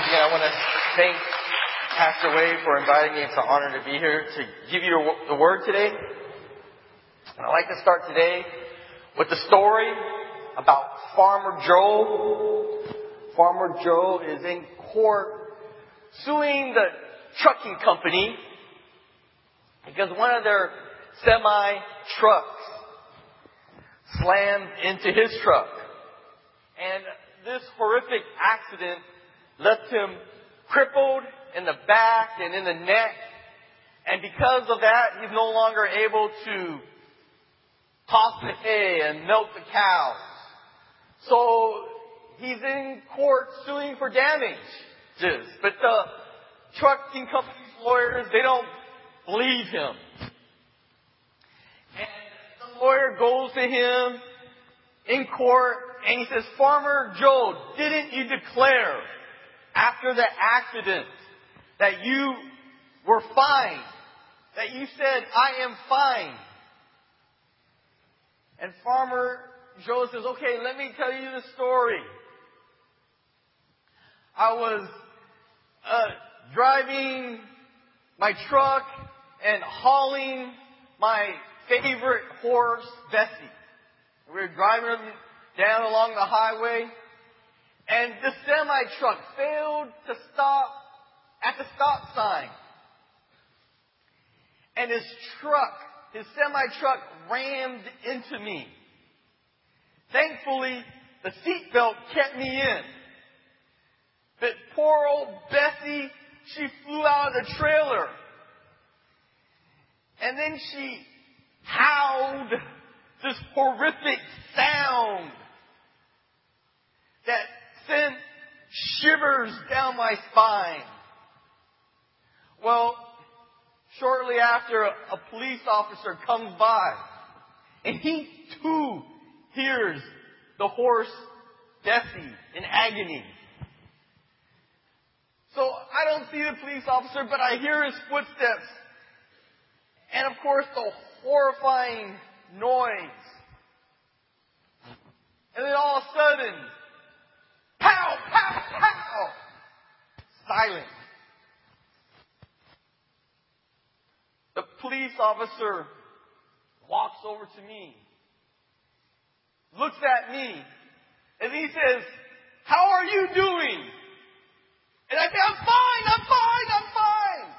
Again, I want to thank Pastor Wade for inviting me. It's an honor to be here to give you the word today. And I'd like to start today with the story about Farmer Joe. Farmer Joe is in court suing the trucking company because one of their semi-trucks slammed into his truck. And this horrific accident left him crippled in the back and in the neck. And because of that, he's no longer able to toss the hay and milk the cows. So he's in court suing for damages. But the trucking company's lawyers, they don't believe him. And the lawyer goes to him in court and he says, Farmer Joe, didn't you declare after the accident that you were fine? That you said, I am fine. And Farmer Joe says, okay, let me tell you the story. I was driving my truck and hauling my favorite horse, Bessie. We were driving down along the highway, and the semi-truck failed to stop at the stop sign. And his semi-truck rammed into me. Thankfully, the seatbelt kept me in. But poor old Bessie, she flew out of the trailer. And then she howled this horrific sound that sent shivers down my spine. Well, shortly after, a police officer comes by, and he too hears the horse Bessie in agony. So I don't see the police officer, but I hear his footsteps. And of course, the horrifying noise. And then all of a sudden, pow, pow, pow! Silence. The police officer walks over to me, looks at me, and he says, how are you doing? And I say, I'm fine, I'm fine, I'm fine.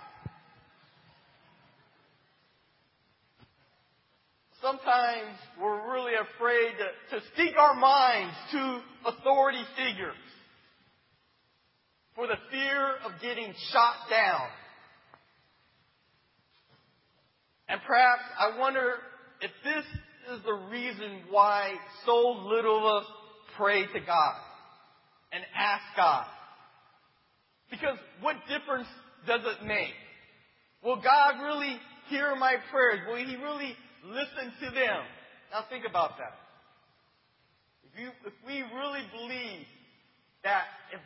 Sometimes we're really afraid to speak our minds to authority figures for the fear of getting shot down. And perhaps I wonder if this is the reason why so little of us pray to God and ask God. Because what difference does it make? Will God really hear my prayers? Will He really listen to them? Now think about that. If we really believe that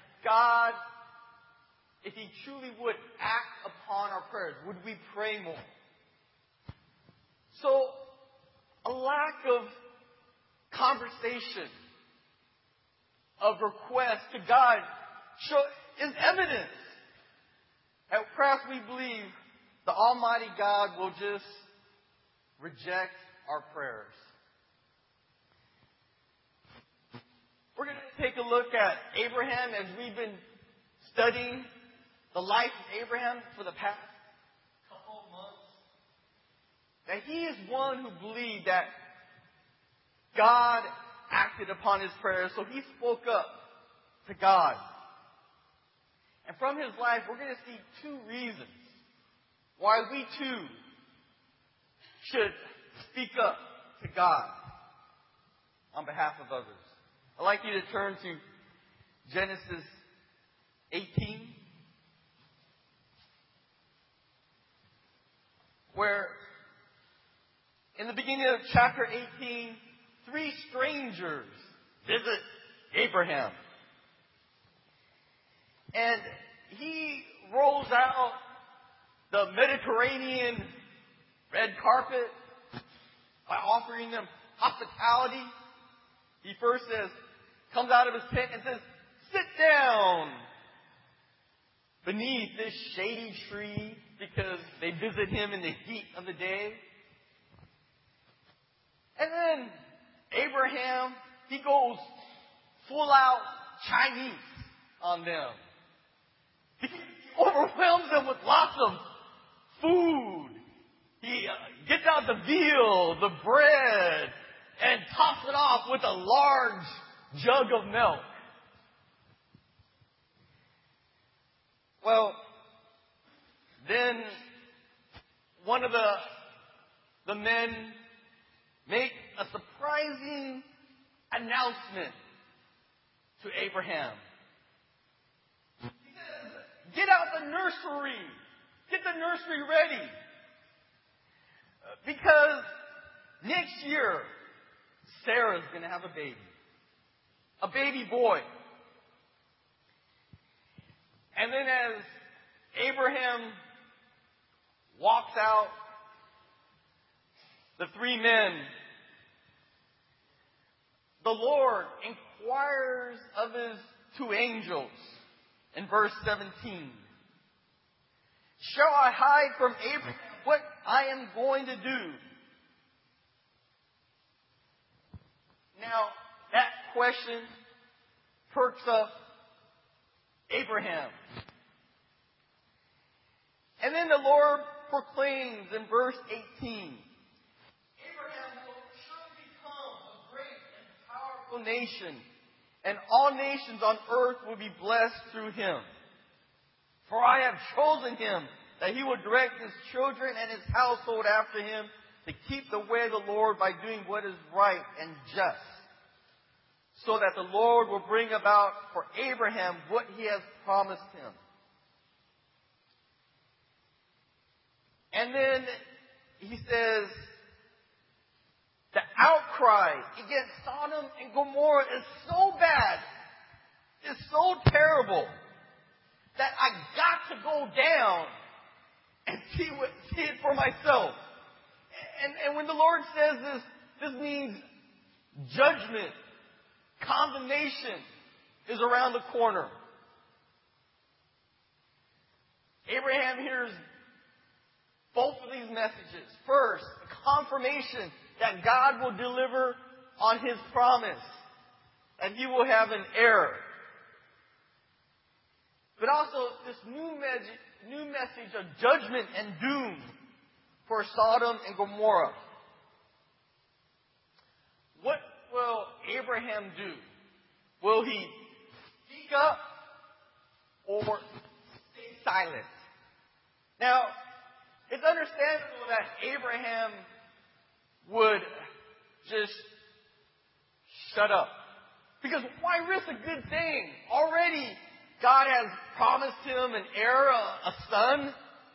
if He truly would act upon our prayers, would we pray more? So, a lack of conversation, of request to God is evidence that perhaps we believe the Almighty God will just reject our prayers. We're going to take a look at Abraham as we've been studying the life of Abraham for the past couple of months. That he is one who believed that God acted upon his prayers, so he spoke up to God. And from his life, we're going to see two reasons why we too should speak up to God on behalf of others. I'd like you to turn to Genesis 18, where in the beginning of chapter 18, 3 strangers visit Abraham. And he rolls out the Mediterranean red carpet by offering them hospitality. He first comes out of his tent and says, sit down. beneath this shady tree because they visit him in the heat of the day. And then Abraham, he goes full out Chinese on them. He overwhelms them with lots of food. He gets out the veal, the bread, and tops it off with a large jug of milk. Well, then one of the men make a surprising announcement to Abraham. He says, get out the nursery. Get the nursery ready. Because next year, Sarah's going to have a baby. A baby boy. And then as Abraham walks out, the three men, the Lord inquires of his two angels in verse 17. Shall I hide from Abraham what I am going to do? Now, that question perks up Abraham. And then the Lord proclaims in verse 18, Abraham will surely become a great and powerful nation, and all nations on earth will be blessed through him. For I have chosen him, that he will direct his children and his household after him, to keep the way of the Lord by doing what is right and just, so that the Lord will bring about for Abraham what he has promised him. And then he says, the outcry against Sodom and Gomorrah is so bad, is so terrible, that I got to go down and see it for myself. And when the Lord says this means judgment, condemnation is around the corner. Abraham hears both of these messages. First, a confirmation that God will deliver on his promise, and he will have an heir. But also this new message of judgment and doom for Sodom and Gomorrah. What will Abraham do? Will he speak up or stay silent? Now, it's understandable that Abraham would just shut up. Because why risk a good thing? Already God has promised him an heir, a son.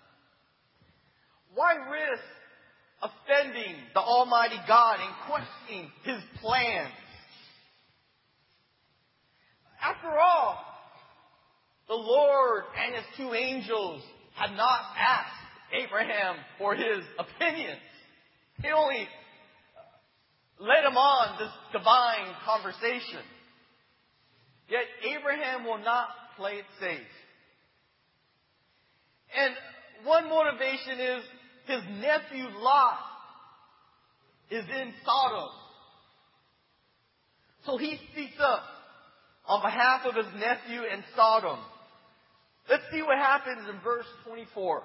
Why risk offending the Almighty God and questioning his plans? After all, the Lord and his two angels had not asked Abraham for his opinions. He only led him on this divine conversation. Yet Abraham will not play it safe. And one motivation is his nephew Lot is in Sodom. So he speaks up on behalf of his nephew in Sodom. Let's see what happens in verse 24.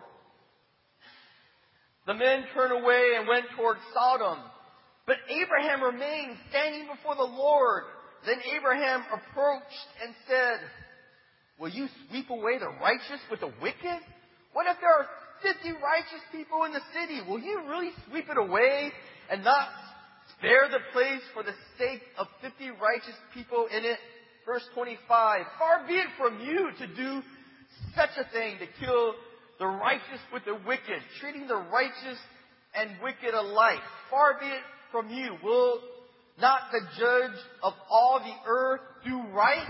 The men turned away and went toward Sodom, but Abraham remained standing before the Lord. Then Abraham approached and said, will you sweep away the righteous with the wicked? What if there are 50 righteous people in the city? Will you really sweep it away and not spare the place for the sake of 50 righteous people in it? Verse 25, far be it from you to do such a thing, to kill the righteous with the wicked, treating the righteous and wicked alike. Far be it from you. Will not the judge of all the earth do right?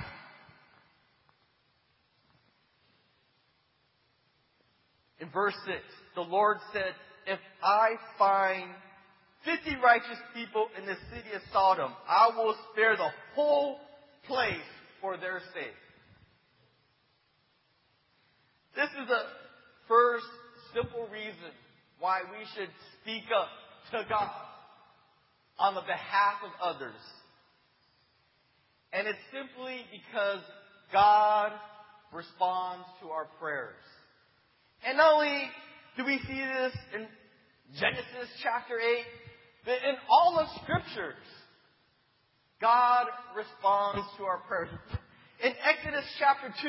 In verse 6, the Lord said, if I find 50 righteous people in the city of Sodom, I will spare the whole place for their sake. This is the first simple reason why we should speak up to God on the behalf of others. And it's simply because God responds to our prayers. And not only do we see this in Genesis chapter 8, but in all of Scriptures, God responds to our prayers. In Exodus chapter 2,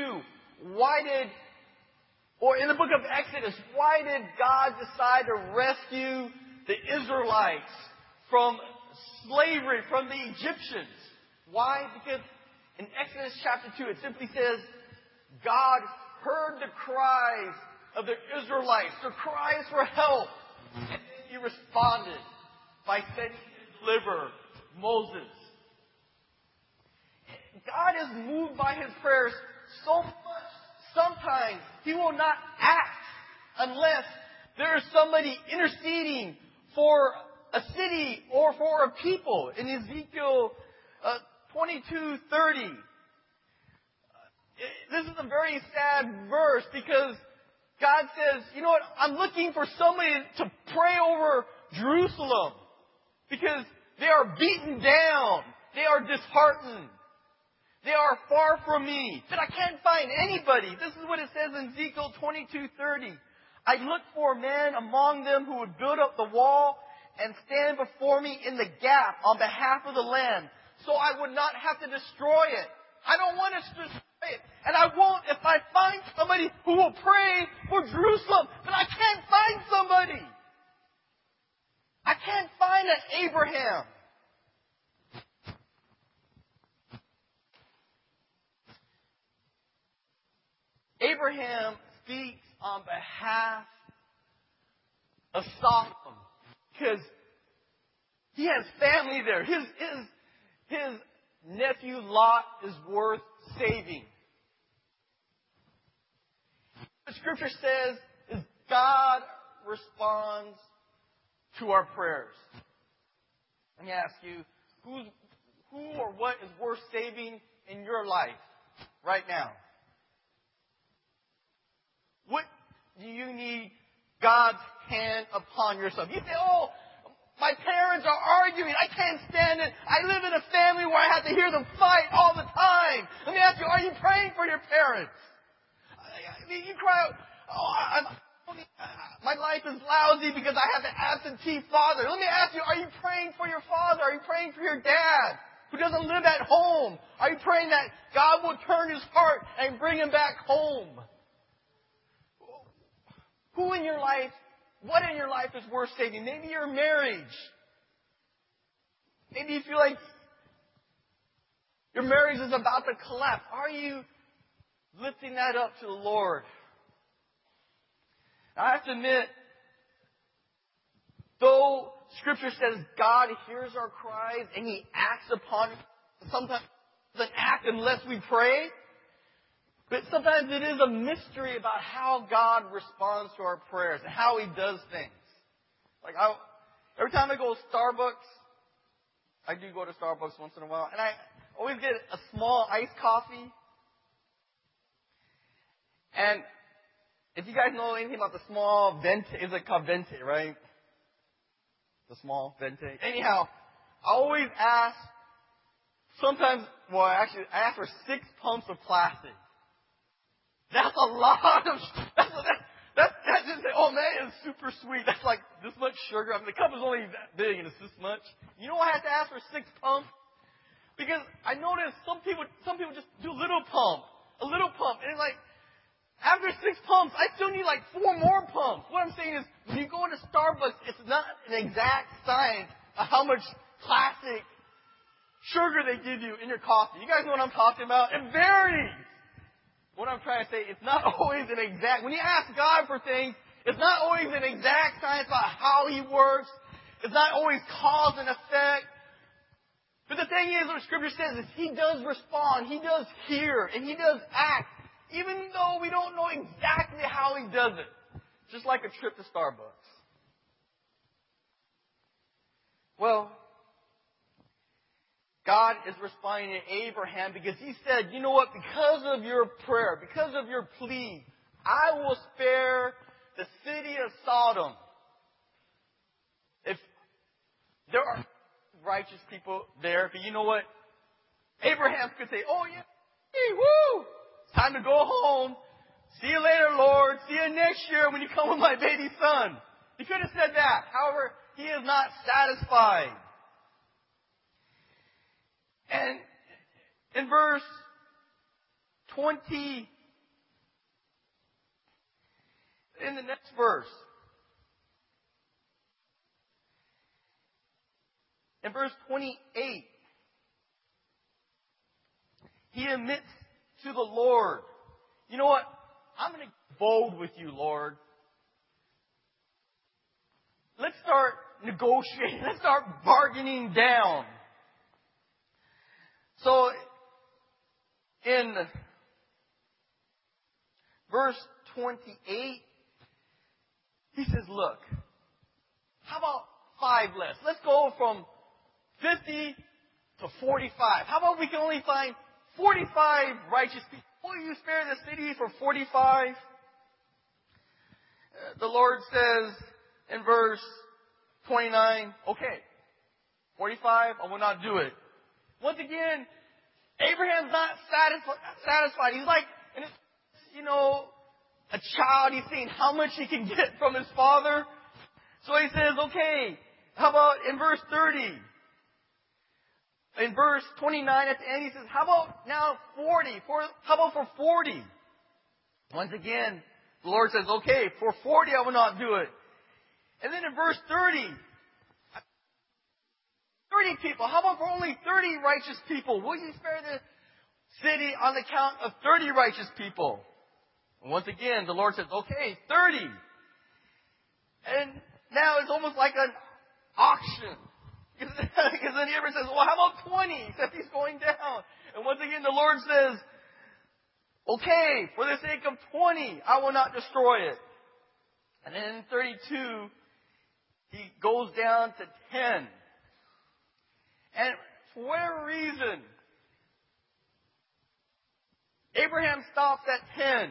in the book of Exodus, why did God decide to rescue the Israelites from slavery, from the Egyptians? Why? Because in Exodus chapter 2, it simply says, God heard the cries of the Israelites, their cries for help. And then He responded by sending to deliver Moses. God is moved by His prayers so much, sometimes He will not act unless there is somebody interceding for a city or for a people. In Ezekiel 22:30, this is a very sad verse because God says, you know what, I'm looking for somebody to pray over Jerusalem because they are beaten down. They are disheartened. They are far from me. But I can't find anybody. This is what it says in Ezekiel 22:30. I looked for a man among them who would build up the wall and stand before me in the gap on behalf of the land, so I would not have to destroy it. I don't want to destroy it. And I won't if I find somebody who will pray for Jerusalem. But I can't find somebody. I can't find an Abraham. Abraham speaks on behalf of Sodom because he has family there. His nephew Lot is worth saving. The Scripture says is God responds to our prayers. Let me ask you, who or what is worth saving in your life right now? What do you need God's hand upon yourself? You say, oh, my parents are arguing. I can't stand it. I live in a family where I have to hear them fight all the time. Let me ask you, are you praying for your parents? I mean, you cry out, my life is lousy because I have an absentee father. Let me ask you, are you praying for your father? Are you praying for your dad who doesn't live at home? Are you praying that God will turn his heart and bring him back home? Who in your life, what in your life is worth saving? Maybe your marriage. Maybe you feel like your marriage is about to collapse. Are you lifting that up to the Lord? I have to admit, though Scripture says God hears our cries and He acts upon it, sometimes He doesn't act unless we pray. But sometimes it is a mystery about how God responds to our prayers and how He does things. Like every time I go to Starbucks, I do go to Starbucks once in a while, and I always get a small iced coffee. And if you guys know anything about the small venti, is it called venti, right? The small venti. Anyhow, I always ask, I ask for 6 pumps of plastic. That's a lot of, that's just, oh man, it's super sweet. That's like this much sugar. I mean, the cup is only that big and it's this much. You know why I have to ask for 6 pumps? Because I noticed some people just do a little pump. And it's like, after 6 pumps, I still need like 4 more pumps. What I'm saying is, when you go into Starbucks, it's not an exact science of how much plastic sugar they give you in your coffee. You guys know what I'm talking about? It varies. What I'm trying to say, it's not always an exact, when you ask God for things, it's not always an exact science about how He works. It's not always cause and effect. But the thing is, what Scripture says is He does respond, He does hear, and He does act, even though we don't know exactly how He does it. Just like a trip to Starbucks. Well, God is responding to Abraham because He said, you know what, because of your prayer, because of your plea, I will spare the city of Sodom. If there are righteous people there, but you know what? Abraham could say, oh yeah, hey, woo! It's time to go home. See you later, Lord. See you next year when you come with my baby son. He could have said that. However, he is not satisfied. And in verse 20, in the next verse, in verse 28, he admits to the Lord, you know what? I'm going to get bold with you, Lord. Let's start negotiating. Let's start bargaining down. So, in verse 28, he says, look, how about 5 less? Let's go from 50 to 45. How about we can only find 45 righteous people? Will you spare the city for 45? The Lord says in verse 29, okay, 45, I will not do it. Once again, Abraham's not satisfied. He's like, a child. He's seeing how much he can get from his father. So he says, okay, how about in verse 30? In verse 29 at the end, he says, how about now 40? How about for 40? Once again, the Lord says, okay, for 40 I will not do it. And then in verse 30 people. How about for only 30 righteous people? Will you spare the city on the count of 30 righteous people? And once again, the Lord says, okay, 30. And now it's almost like an auction. Because then Abraham says, well, how about 20? Except he's going down. And once again, the Lord says, okay, for the sake of 20, I will not destroy it. And then in 32, he goes down to 10. And for whatever reason, Abraham stops at 10.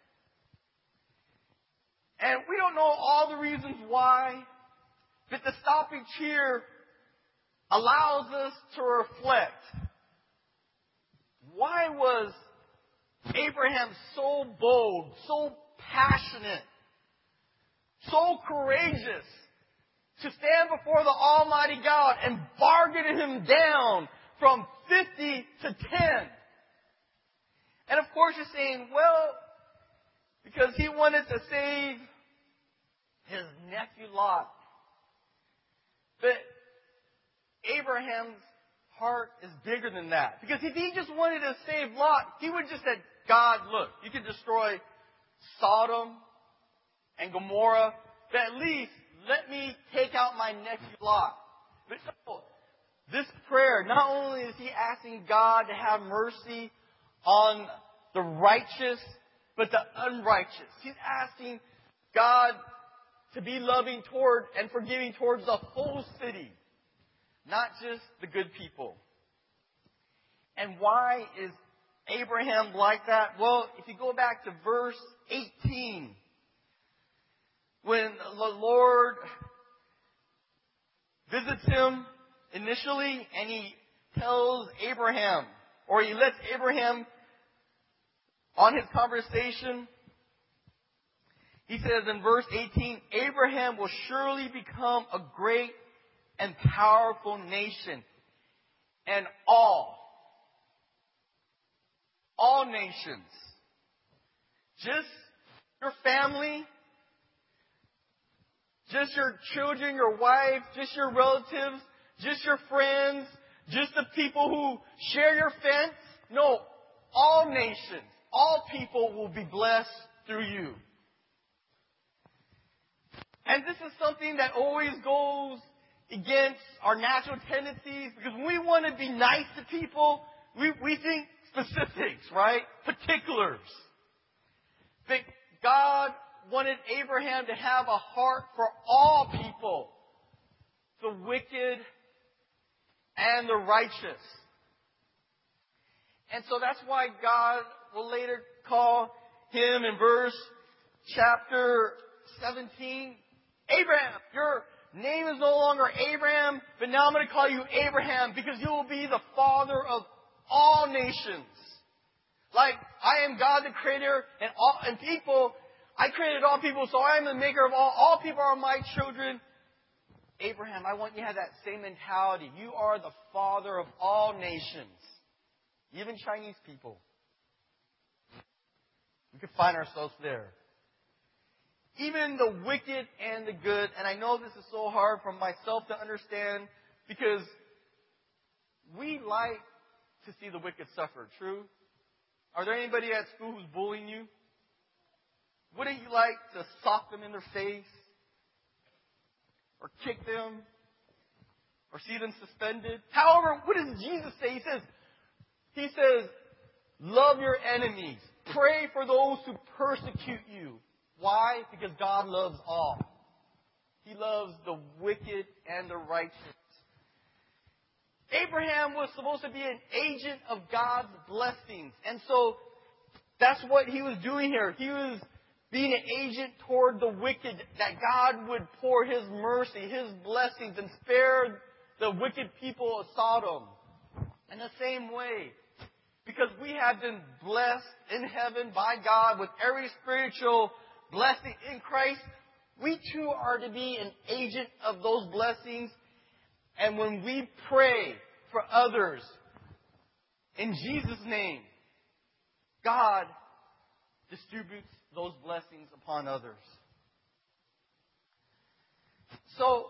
And we don't know all the reasons why, but the stoppage here allows us to reflect. Why was Abraham so bold, so passionate, so courageous to stand before the Almighty God and bargain him down from 50 to 10? And of course you're saying, well, because he wanted to save his nephew Lot. But Abraham's heart is bigger than that. Because if he just wanted to save Lot, he would just said, God, look, you can destroy Sodom and Gomorrah, but at least let me take out my nephew Lot. But no, this prayer, not only is he asking God to have mercy on the righteous, but the unrighteous. He's asking God to be loving toward and forgiving towards the whole city, not just the good people. And why is Abraham like that? Well, if you go back to verse 18, when the Lord visits him initially and he tells Abraham, or he lets Abraham on his conversation, he says in verse 18, Abraham will surely become a great and powerful nation, and all nations, just your family, just your children, your wife, just your relatives, just your friends, just the people who share your fence. No, all nations, all people will be blessed through you. And this is something that always goes against our natural tendencies, because when we want to be nice to people, we think specifics, right? Particulars. But God wanted Abraham to have a heart for all people, the wicked and the righteous. And so that's why God will later call him in verse chapter 17, Abraham, your name is no longer Abraham, but now I'm going to call you Abraham because you will be the father of all nations. Like, I am God the creator and people. I created all people, so I am the maker of all. All people are my children. Abraham, I want you to have that same mentality. You are the father of all nations. Even Chinese people. We could find ourselves there. Even the wicked and the good. And I know this is so hard for myself to understand because we like to see the wicked suffer. True? Are there anybody at school who's bullying you? Wouldn't you like to sock them in their face? Or kick them? Or see them suspended? However, what does Jesus say? He says, love your enemies. Pray for those who persecute you. Why? Because God loves all. He loves the wicked and the righteous. Abraham was supposed to be an agent of God's blessings. And so that's what he was doing here. He was being an agent toward the wicked, that God would pour His mercy, His blessings, and spare the wicked people of Sodom. In the same way, because we have been blessed in heaven by God with every spiritual blessing in Christ, we too are to be an agent of those blessings. And when we pray for others, in Jesus' name, God distributes those blessings upon others. So,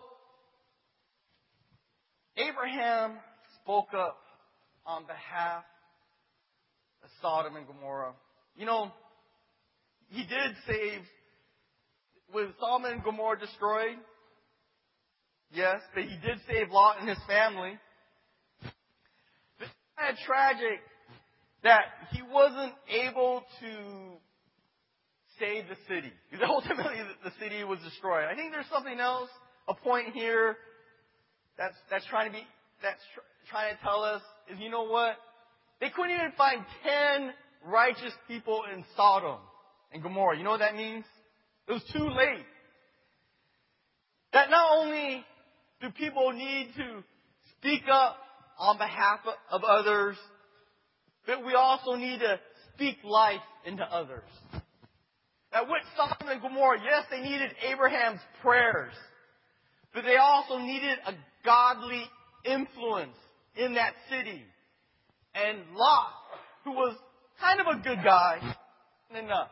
Abraham spoke up on behalf of Sodom and Gomorrah. You know, he did save, with Sodom and Gomorrah destroyed, yes, but he did save Lot and his family. But it's kind of tragic that he wasn't able to save the city. Because ultimately the city was destroyed. I think there's something else, a point here that's trying to tell us is, you know what? They couldn't even find 10 righteous people in Sodom and Gomorrah. You know what that means? It was too late. That not only do people need to speak up on behalf of others, but we also need to speak life into others. Now, with Sodom and Gomorrah, yes, they needed Abraham's prayers, but they also needed a godly influence in that city. And Lot, who was kind of a good guy, wasn't enough.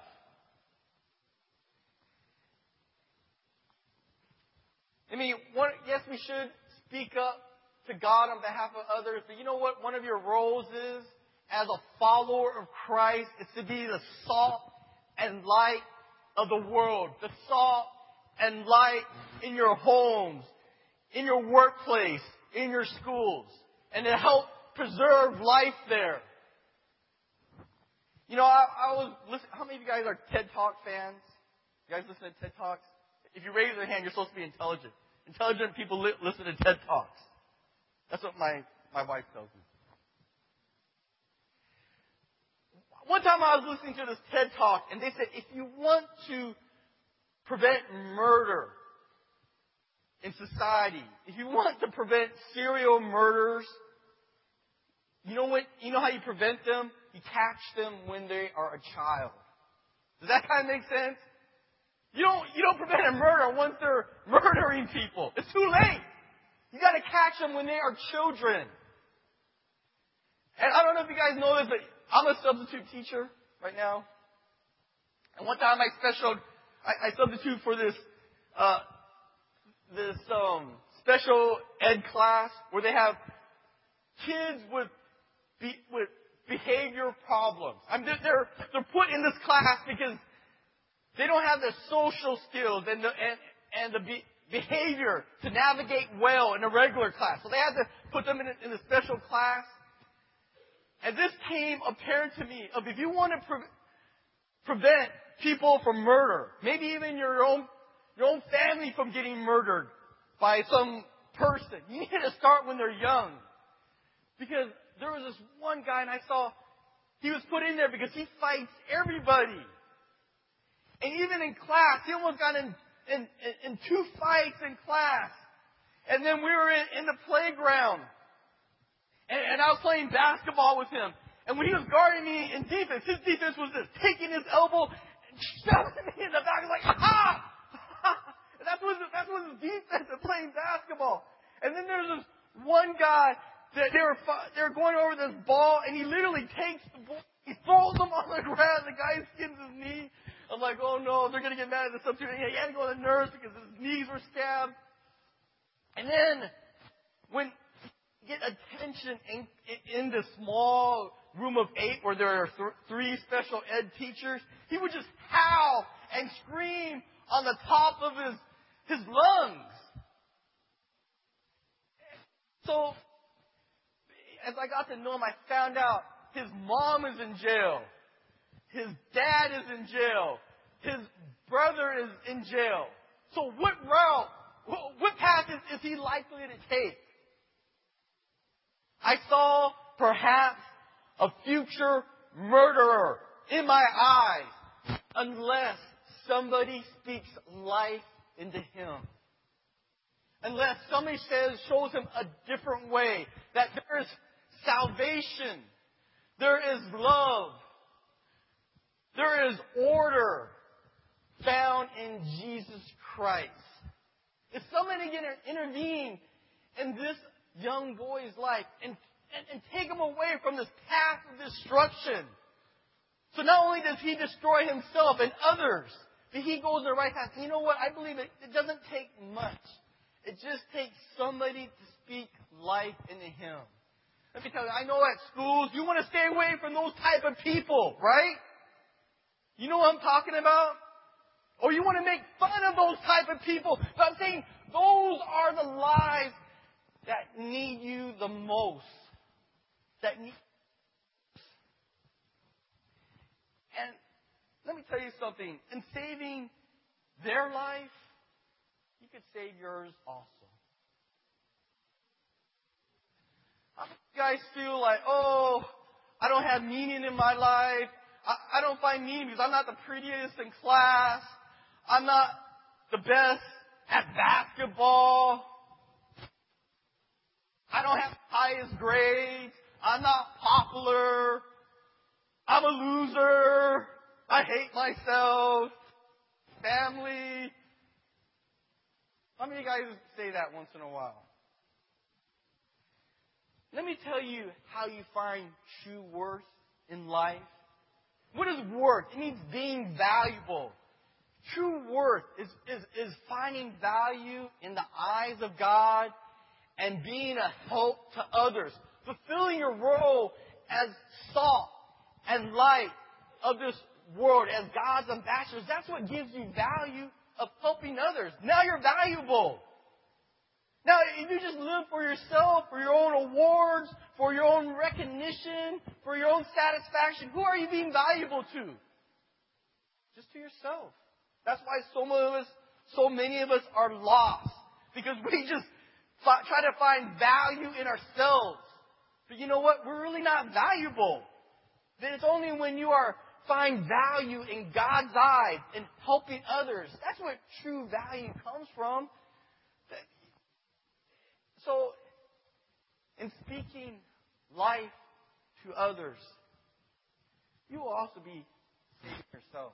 I mean, yes, we should speak up to God on behalf of others, but you know what one of your roles is as a follower of Christ? Is to be the salt and light of the world. The salt and light in your homes, in your workplace, in your schools, and to help preserve life there. You know, I was listening. How many of you guys are TED Talk fans? You guys listen to TED Talks? If you raise your hand, you're supposed to be intelligent. Intelligent people listen to TED Talks. That's what my wife tells me. One time I was listening to this TED Talk, and they said, if you want to prevent murder in society, if you want to prevent serial murders, you know what? You know how you prevent them? You catch them when they are a child. Does that kind of make sense? You don't prevent a murder once they're murdering people. It's too late. You got to catch them when they are children. And I don't know if you guys know this, but I'm a substitute teacher right now. And one time I substitute for this special ed class where they have kids with behavior problems. They're put in this class because they don't have the social skills and the behavior to navigate well in a regular class. So they have to put them in a special class. And this came apparent to me of if you want to prevent people from murder, maybe even your own family from getting murdered by some person, you need to start when they're young. Because there was this one guy, and I saw he was put in there because he fights everybody. And even in class, he almost got in 2 fights in class. And then we were in the playground. And I was playing basketball with him. And when he was guarding me in defense, his defense was just taking his elbow and shoving me in the back. I was like, ha! That's what his defense of playing basketball. And then there's this one guy that they were going over this ball, and he literally takes the ball, he throws him on the ground. The guy skins his knee. I'm like, oh no, they're going to get mad at the substitute. He had to go to the nurse because his knees were scabbed. And then when you get attention in the small room of 8 where there are 3 special ed teachers, he would just howl and scream on the top of his lungs. So, as I got to know him, I found out his mom is in jail. His dad is in jail. His brother is in jail. So what path is he likely to take? I saw perhaps a future murderer in my eyes unless somebody speaks life into him. Unless somebody shows him a different way. That there is salvation. There is love. There is order found in Jesus Christ. If somebody can intervene in this young boy's life and take him away from this path of destruction. So not only does he destroy himself and others, but he goes the right path. And you know what? I believe it doesn't take much. It just takes somebody to speak life into him. Let me tell you, I know at schools, you want to stay away from those type of people, right? You know what I'm talking about? Or you want to make fun of those type of people. But I'm saying those are the lives that need you the most. And let me tell you something. In saving their life, you could save yours also. How many of you guys feel like, oh, I don't have meaning in my life. I don't find meaning because I'm not the prettiest in class. I'm not the best at basketball. I don't have the highest grades. I'm not popular. I'm a loser. I hate myself. Family. How many of you guys say that once in a while? Let me tell you how you find true worth in life. What is worth? It means being valuable. True worth is finding value in the eyes of God and being a help to others. Fulfilling your role as salt and light of this world, as God's ambassadors. That's what gives you value of helping others. Now you're valuable. Now, if you just live for yourself, for your own awards, for your own recognition, for your own satisfaction, who are you being valuable to? Just to yourself. That's why so many of us are lost. Because we just try to find value in ourselves. But you know what? We're really not valuable. Then it's only when you find value in God's eyes and helping others. That's where true value comes from. So, in speaking life to others, you will also be saving yourself.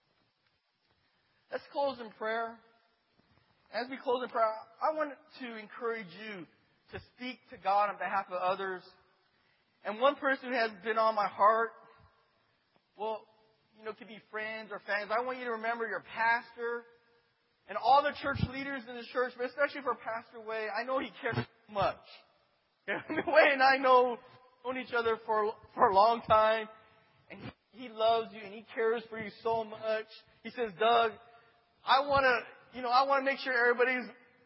Let's close in prayer. As we close in prayer, I want to encourage you to speak to God on behalf of others. And one person who has been on my heart, well, could be friends or family. I want you to remember your pastor and all the church leaders in the church, but especially for Pastor Way. I know he cares so much. Way and I known each other for a long time, and he loves you and he cares for you so much. He says, Doug, I want to make sure everybody's,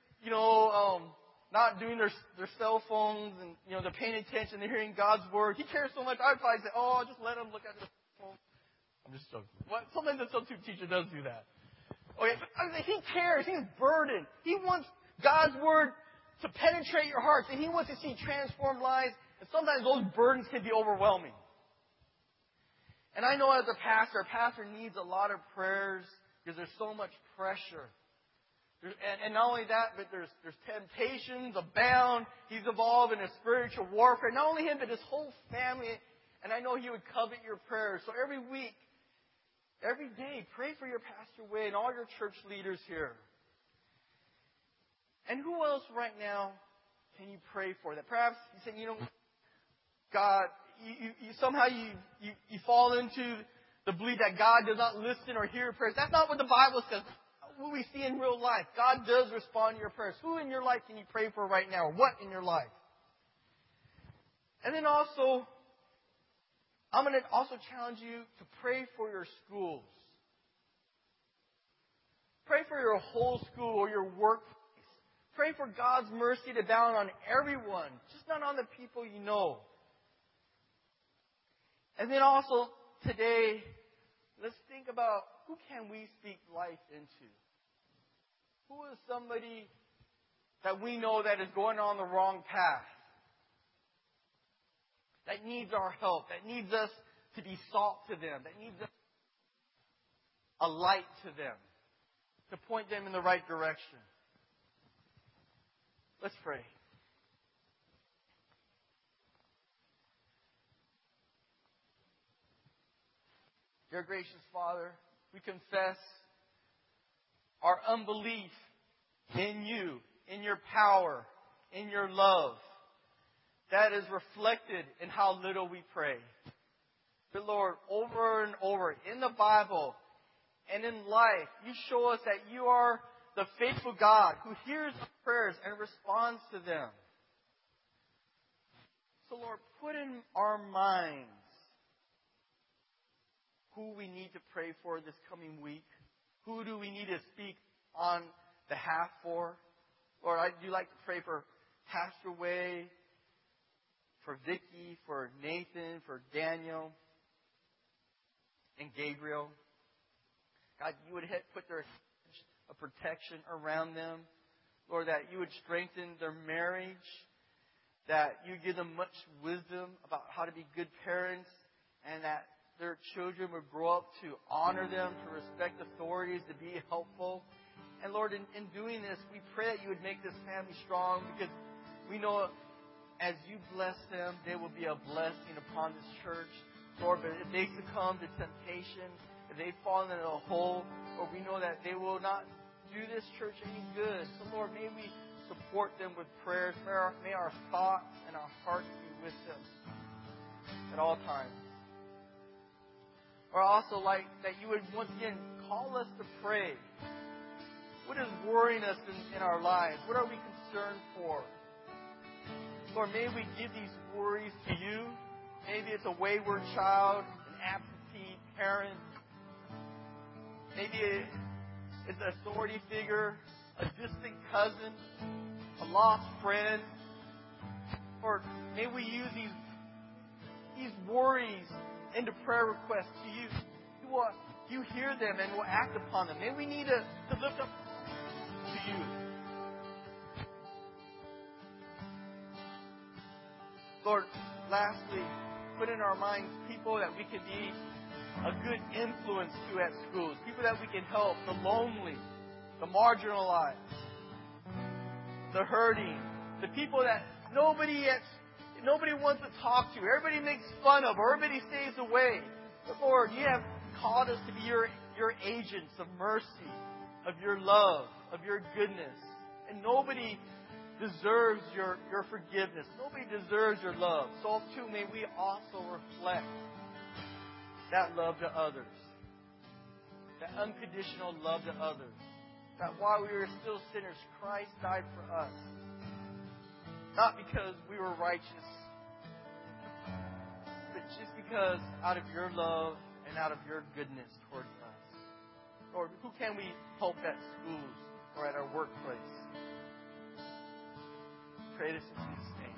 not doing their cell phones and, they're paying attention, they're hearing God's word. He cares so much. I'd probably say, oh, just let them look at their phone. I'm just joking. Sometimes the substitute teacher does do that. Okay, he cares. He's burdened. He wants God's word to penetrate your hearts, and he wants to see transformed lives. And sometimes those burdens can be overwhelming. And I know as a pastor needs a lot of prayers because there's so much pressure. And not only that, but there's temptations abound. He's involved in a spiritual warfare. Not only him, but his whole family. And I know he would covet your prayers. So every week, every day, pray for your Pastor Wade and all your church leaders here. And who else right now can you pray for? That perhaps you say, God, you fall into the belief that God does not listen or hear prayers. That's not what the Bible says. What we see in real life. God does respond to your prayers. Who in your life can you pray for right now? What in your life? And then also, I'm going to also challenge you to pray for your schools. Pray for your whole school or your workplace. Pray for God's mercy to abound on everyone, just not on the people you know. And then also today, let's think about who can we speak life into? Who is somebody that we know that is going on the wrong path? That needs our help, that needs us to be salt to them, that needs us a light to them, to point them in the right direction. Let's pray. Dear gracious Father, we confess our unbelief in you, in your power, in your love. That is reflected in how little we pray. But Lord, over and over in the Bible and in life, you show us that you are the faithful God who hears our prayers and responds to them. So Lord, put in our minds who we need to pray for this coming week. Who do we need to speak on behalf for? Lord, I do like to pray for Pastor Wade, for Vicky, for Nathan, for Daniel, and Gabriel. God, you would put their a protection around them. Lord, that you would strengthen their marriage, that you give them much wisdom about how to be good parents, and that their children would grow up to honor them, to respect authorities, to be helpful. And Lord, in doing this, we pray that you would make this family strong, because we know as you bless them, they will be a blessing upon this church. Lord, but if they succumb to temptation, if they fall into a hole, Lord, we know that they will not do this church any good. So Lord, may we support them with prayers. May our thoughts and our hearts be with them at all times. Or also like that you would once again call us to pray. What is worrying us in our lives? What are we concerned for? Lord, may we give these worries to you. Maybe it's a wayward child, an absentee parent. Maybe it's an authority figure, a distant cousin, a lost friend. Or may we use these worries into prayer requests to you. You hear them and will act upon them. May we need to lift up to you. Lord, lastly, put in our minds people that we can be a good influence to at schools. People that we can help, the lonely, the marginalized, the hurting, the people that nobody wants to talk to. Everybody makes fun of, or everybody stays away. But Lord, you have called us to be your agents of mercy, of your love, of your goodness. And nobody deserves your forgiveness. Nobody deserves your love. So too may we also reflect that love to others. That unconditional love to others. That while we were still sinners, Christ died for us. Not because we were righteous, but just because out of your love and out of your goodness towards us. Lord, who can we help at schools or at our workplace? Pray this in Jesus' name.